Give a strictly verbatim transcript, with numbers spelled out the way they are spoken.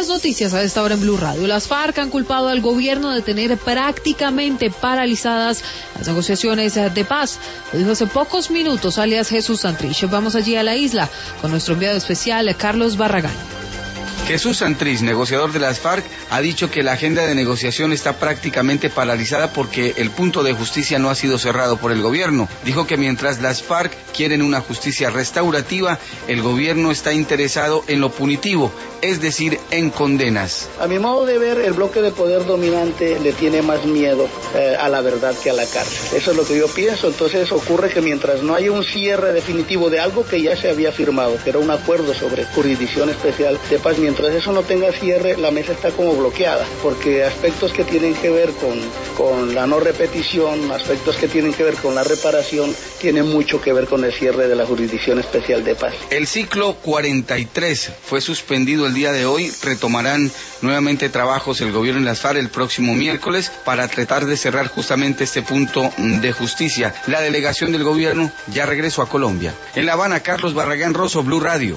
las noticias a esta hora en Blue Radio. Las FARC han culpado al gobierno de tener prácticamente paralizadas las negociaciones de paz. Lo dijo hace pocos minutos alias Jesús Santrich. Vamos allí a la isla con nuestro enviado especial Carlos Barragán. Jesús Santrich, negociador de las FARC, ha dicho que la agenda de negociación está prácticamente paralizada porque el punto de justicia no ha sido cerrado por el gobierno. Dijo que mientras las FARC quieren una justicia restaurativa, el gobierno está interesado en lo punitivo, es decir, en condenas. A mi modo de ver, el bloque de poder dominante le tiene más miedo eh, a la verdad que a la cárcel. Eso es lo que yo pienso. Entonces ocurre que mientras no haya un cierre definitivo de algo que ya se había firmado, que era un acuerdo sobre jurisdicción especial de paz, mientras eso no tenga cierre, la mesa está como bloqueada, porque aspectos que tienen que ver con, con la no repetición, aspectos que tienen que ver con la reparación, tienen mucho que ver con el cierre de la jurisdicción especial de paz. El ciclo cuarenta y tres fue suspendido el día de hoy. Retomarán nuevamente trabajos el gobierno y las FARC el próximo miércoles para tratar de cerrar justamente este punto de justicia. La delegación del gobierno ya regresó a Colombia. En La Habana, Carlos Barragán Rosso, Blue Radio.